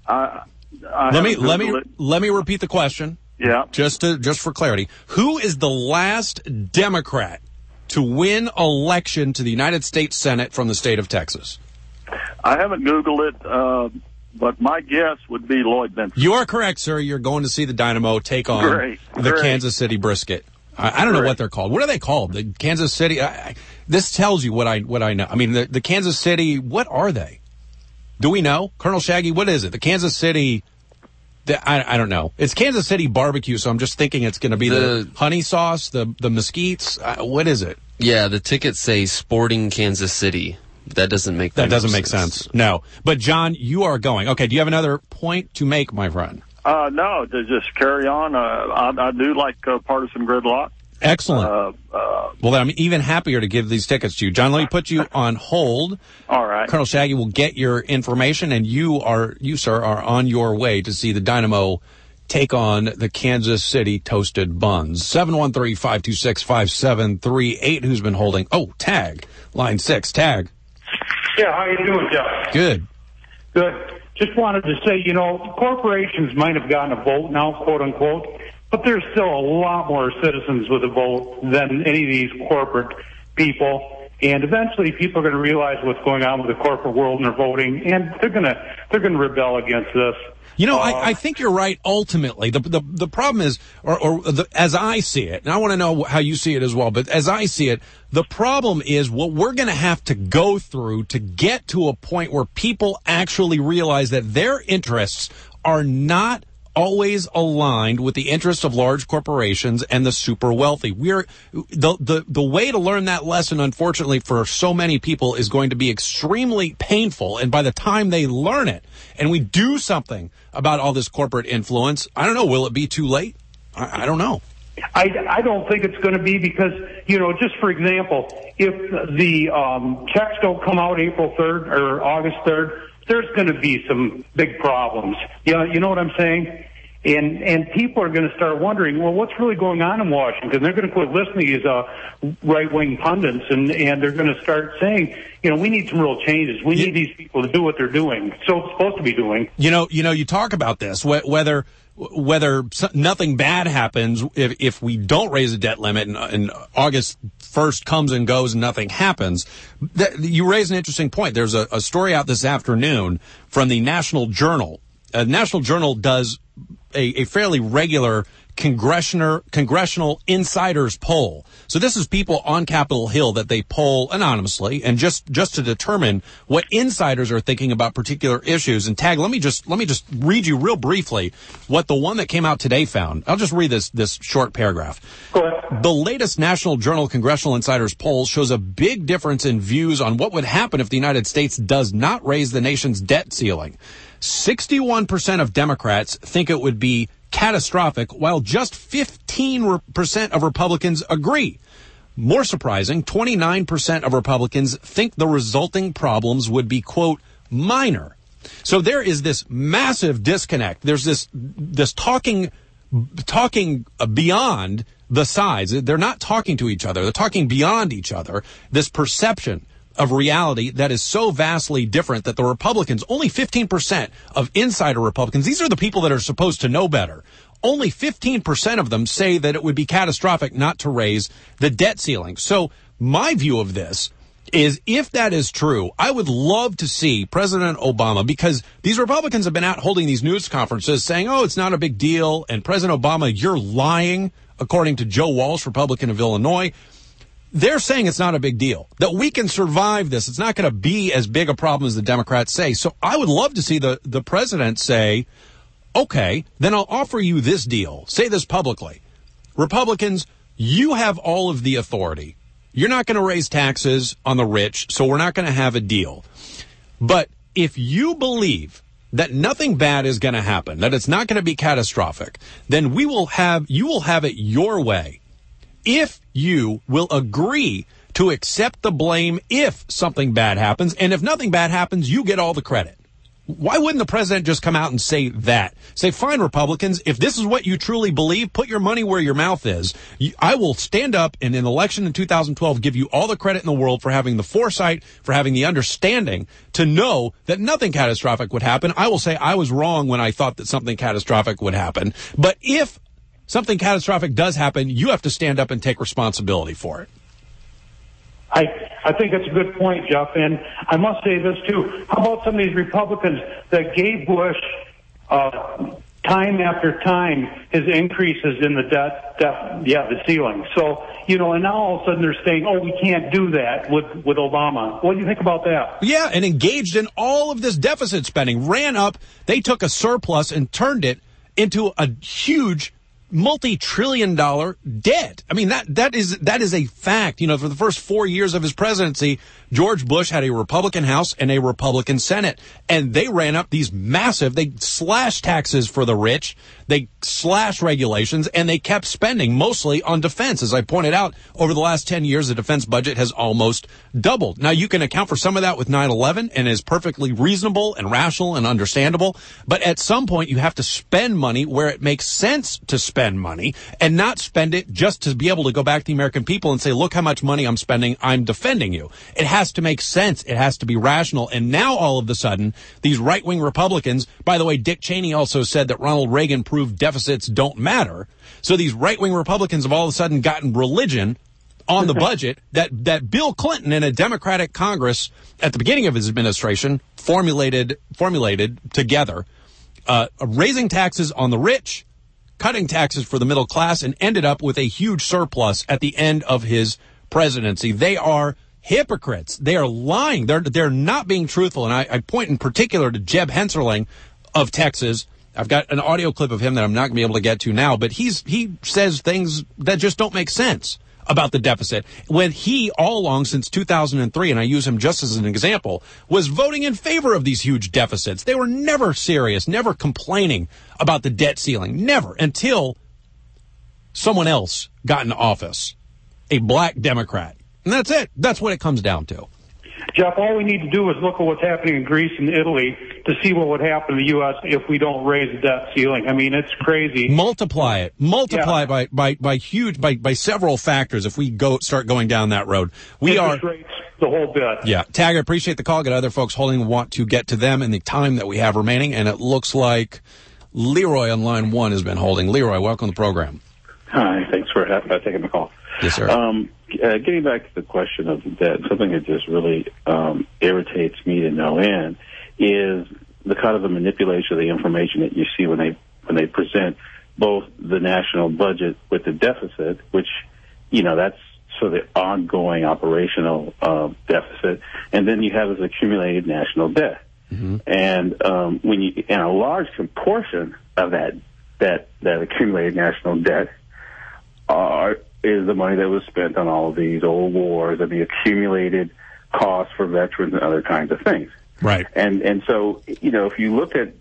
Let me repeat the question. Yeah. Just for clarity, who is the last Democrat to win election to the United States Senate from the state of Texas? I haven't Googled it, but my guess would be Lloyd Bentsen. You are correct, sir. You're going to see the Dynamo take on the Kansas City Brisket. I don't know what they're called. What are they called? The Kansas City. This tells you what I know. I mean, the Kansas City. What are they? Do we know, Colonel Shaggy? What is it? The Kansas City. I don't know. It's Kansas City barbecue, so I'm just thinking it's going to be the honey sauce, the mesquites. What is it? Yeah, the tickets say Sporting Kansas City. That doesn't make sense. No. But, John, you are going. Okay, do you have another point to make, my friend? No, to just carry on. I do like Partisan Gridlock. Excellent. Well, I'm even happier to give these tickets to you. John, let me put you on hold. All right. Colonel Shaggy will get your information, and you, sir, are on your way to see the Dynamo take on the Kansas City Toasted Buns. 713-526-5738. Who's been holding? Oh, Tag. Line 6. Tag. Yeah, how you doing, Jeff? Good. Just wanted to say, corporations might have gotten a vote now, quote unquote, but there's still a lot more citizens with a vote than any of these corporate people. And eventually people are going to realize what's going on with the corporate world and they're voting, and they're going to rebel against this. I think you're right. Ultimately, the problem is, as I see it, and I want to know how you see it as well, but as I see it, the problem is what we're going to have to go through to get to a point where people actually realize that their interests are not always aligned with the interests of large corporations and the super wealthy. The way to learn that lesson, unfortunately, for so many people is going to be extremely painful. And by the time they learn it and we do something about all this corporate influence, I don't know, will it be too late? I don't know. I don't think it's going to be because, just for example, if the checks don't come out April 3rd or August 3rd, there's going to be some big problems. You know what I'm saying? And people are going to start wondering, well, what's really going on in Washington? They're going to quit listening to these right-wing pundits, and they're going to start saying, we need some real changes. We need these people to do what they're doing. So it's supposed to be doing. You talk about this, whether nothing bad happens if we don't raise the debt limit and August 1st comes and goes and nothing happens. You raise an interesting point. There's a story out this afternoon from the National Journal. National Journal does a fairly regular congressional insiders poll. So this is people on Capitol Hill that they poll anonymously and just to determine what insiders are thinking about particular issues. And Tag, let me just read you real briefly what the one that came out today found. I'll just read this short paragraph. Go ahead. The latest National Journal Congressional Insiders poll shows a big difference in views on what would happen if the United States does not raise the nation's debt ceiling. 61% of Democrats think it would be catastrophic, while just 15% of Republicans agree. More surprising, 29% of Republicans think the resulting problems would be, quote, minor. So there is this massive disconnect. There's this talking beyond the sides. They're not talking to each other. They're talking beyond each other. This perception of reality that is so vastly different that the Republicans, only 15% of insider Republicans, these are the people that are supposed to know better, only 15% of them say that it would be catastrophic not to raise the debt ceiling. So my view of this is, if that is true, I would love to see President Obama, because these Republicans have been out holding these news conferences saying, oh, it's not a big deal, and President Obama, you're lying, according to Joe Walsh, Republican of Illinois. They're saying it's not a big deal, that we can survive this. It's not going to be as big a problem as the Democrats say. So I would love to see the president say, okay, then I'll offer you this deal. Say this publicly. Republicans, you have all of the authority. You're not going to raise taxes on the rich, so we're not going to have a deal. But if you believe that nothing bad is going to happen, that it's not going to be catastrophic, then you will have it your way. If you will agree to accept the blame if something bad happens, and if nothing bad happens, you get all the credit. Why wouldn't the president just come out and say that? Say, fine, Republicans, if this is what you truly believe, put your money where your mouth is. I will stand up in an election in 2012, give you all the credit in the world for having the foresight, for having the understanding to know that nothing catastrophic would happen. I will say I was wrong when I thought that something catastrophic would happen. But if something catastrophic does happen, you have to stand up and take responsibility for it. I think that's a good point, Jeff. And I must say this, too. How about some of these Republicans that gave Bush time after time his increases in the the ceiling? So, and now all of a sudden they're saying, oh, we can't do that with Obama. What do you think about that? Yeah, and engaged in all of this deficit spending. Ran up, they took a surplus and turned it into a huge multi-trillion-dollar debt. I mean, that is a fact. For the first 4 years of his presidency, George Bush had a Republican House and a Republican Senate, and they ran up these they slashed taxes for the rich, they slashed regulations, and they kept spending mostly on defense. As I pointed out, over the last 10 years, the defense budget has almost doubled. Now, you can account for some of that with 9/11, and is perfectly reasonable and rational and understandable, but at some point, you have to spend money where it makes sense to spend money, and not spend it just to be able to go back to the American people and say, look how much money I'm spending, I'm defending you. It has to make sense. It has to be rational. And now, all of a sudden, these right-wing Republicans, by the way, Dick Cheney also said that Ronald Reagan proved deficits don't matter. So these right-wing Republicans have all of a sudden gotten religion on the budget that Bill Clinton in a Democratic Congress at the beginning of his administration formulated together, raising taxes on the rich, cutting taxes for the middle class, and ended up with a huge surplus at the end of his presidency. They are hypocrites. They are lying. They're not being truthful. And I point in particular to Jeb Hensarling of Texas. I've got an audio clip of him that I'm not going to be able to get to now, but he says things that just don't make sense about the deficit, when he all along since 2003, and I use him just as an example, was voting in favor of these huge deficits. They were never serious, never complaining about the debt ceiling, never, until someone else got in office, a black Democrat. And that's it. That's what it comes down to. Jeff, all we need to do is look at what's happening in Greece and Italy to see what would happen to the U.S. if we don't raise the debt ceiling. I mean, it's crazy. Multiply it. Multiply by several factors if we start going down that road. Interest rates, the whole bit. Yeah. Taggart, appreciate the call. Got other folks holding, want to get to them in the time that we have remaining. And it looks like Leroy on line 1 has been holding. Leroy, welcome to the program. Hi. Thanks for taking the call. Yes, sir. Getting back to the question of debt, something that just really irritates me to no end is the kind of the manipulation of the information that you see when they present both the national budget with the deficit, which, that's sort of the ongoing operational deficit, and then you have this accumulated national debt. Mm-hmm. And and a large proportion of that accumulated national debt is the money that was spent on all of these old wars and the accumulated costs for veterans and other kinds of things. Right. And so, if you look at,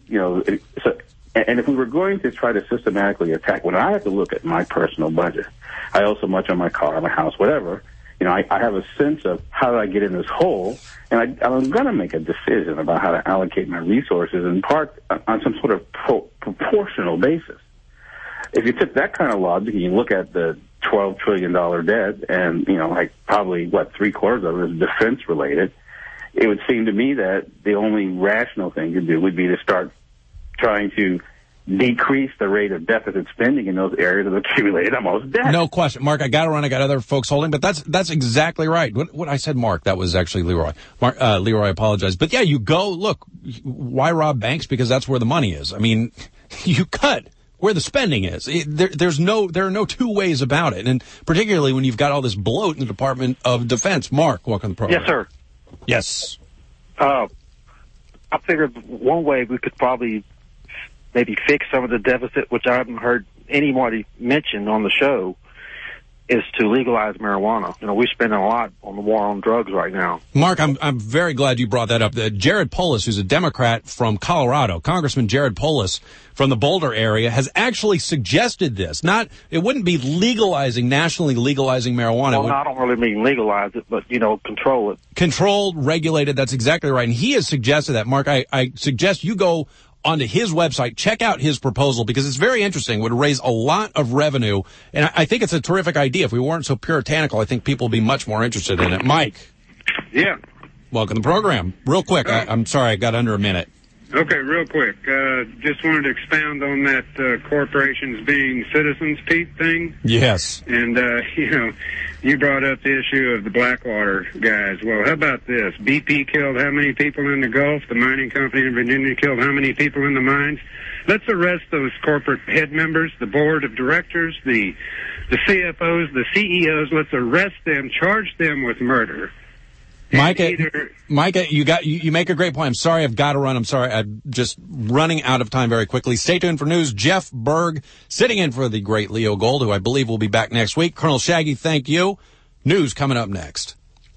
and if we were going to try to systematically attack, when I have to look at my personal budget, I owe so much on my car, my house, whatever, I have a sense of how do I get in this hole, and I'm going to make a decision about how to allocate my resources in part on some sort of proportional basis. If you took that kind of logic and you look at the $12 trillion debt and, probably, 3/4 of it is defense related, it would seem to me that the only rational thing to do would be to start trying to decrease the rate of deficit spending in those areas of accumulated almost debt. No question. Mark, I got to run. I got other folks holding, but that's exactly right. What I said, Mark, that was actually Leroy. Leroy, I apologize. But yeah, you go, look, why rob banks? Because that's where the money is. I mean, you cut where the spending is. There are no two ways about it. And particularly when you've got all this bloat in the Department of Defense. Mark, welcome to the program. Yes, sir. Yes. I figured one way we could probably maybe fix some of the deficit, which I haven't heard anybody mention on the show, is to legalize marijuana. We're spending a lot on the war on drugs right now. Mark, I'm very glad you brought that up. Jared Polis, who's a Democrat from Colorado, Congressman Jared Polis from the Boulder area, has actually suggested this. It wouldn't be nationally legalizing marijuana. Well, I don't really mean legalize it, but, control it. Controlled, regulated, that's exactly right. And he has suggested that. Mark, I suggest you go onto his website, check out his proposal, because it's very interesting, would raise a lot of revenue, and I think it's a terrific idea. If we weren't so puritanical, I think people would be much more interested in it. Mike. Yeah. Welcome to the program. Real quick, I'm sorry, I got under a minute. Okay, real quick. Just wanted to expound on that corporations being citizens, Pete, thing. Yes. And, you brought up the issue of the Blackwater guys. Well, how about this? BP killed how many people in the Gulf? The mining company in Virginia killed how many people in the mines? Let's arrest those corporate head members, the board of directors, the CFOs, the CEOs. Let's arrest them, charge them with murder. Micah, you make a great point. I'm sorry, I've got to run. I'm sorry, I'm just running out of time very quickly. Stay tuned for news. Jeff Berg sitting in for the great Leo Gold, who I believe will be back next week. Colonel Shaggy, thank you. News coming up next.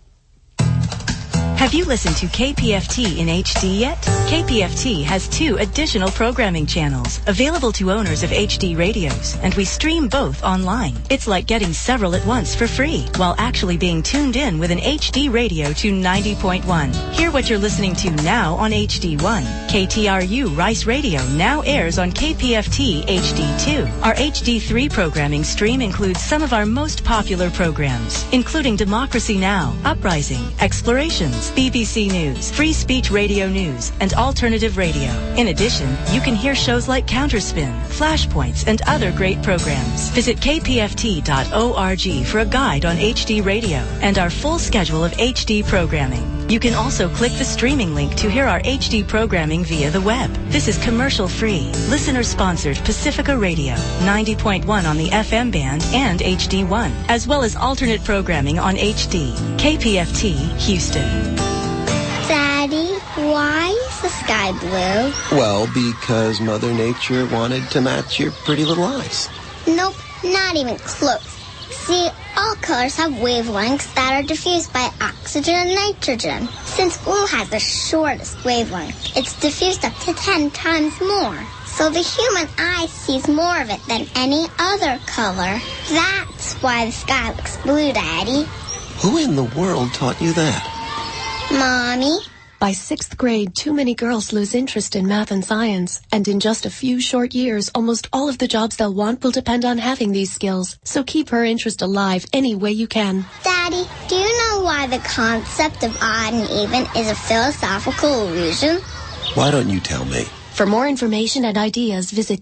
Have you listened to KPFT in HD yet? KPFT has 2 additional programming channels available to owners of HD radios, and we stream both online. It's like getting several at once for free, while actually being tuned in with an HD radio to 90.1. Hear what you're listening to now on HD1. KTRU Rice Radio now airs on KPFT HD2. Our HD3 programming stream includes some of our most popular programs, including Democracy Now!, Uprising, Explorations, BBC News, Free Speech Radio News, and Alternative Radio. In addition, you can hear shows like Counterspin, Flashpoints, and other great programs. Visit kpft.org for a guide on HD radio and our full schedule of HD programming. You can also click the streaming link to hear our HD programming via the web. This is commercial-free, listener-sponsored Pacifica Radio, 90.1 on the FM band and HD1, as well as alternate programming on HD. KPFT, Houston. Daddy, why is the sky blue? Well, because Mother Nature wanted to match your pretty little eyes. Nope, not even close. See, all colors have wavelengths that are diffused by oxygen and nitrogen. Since blue has the shortest wavelength, it's diffused up to 10 times more. so the human eye sees more of it than any other color. That's why the sky looks blue, Daddy. Who in the world taught you that? Mommy. By 6th grade, too many girls lose interest in math and science. And in just a few short years, almost all of the jobs they'll want will depend on having these skills. So keep her interest alive any way you can. Daddy, do you know why the concept of odd and even is a philosophical illusion? Why don't you tell me? For more information and ideas, visit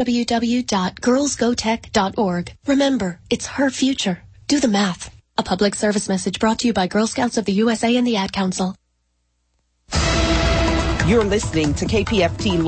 www.girlsgotech.org. Remember, it's her future. Do the math. A public service message brought to you by Girl Scouts of the USA and the Ad Council. You're listening to KPFT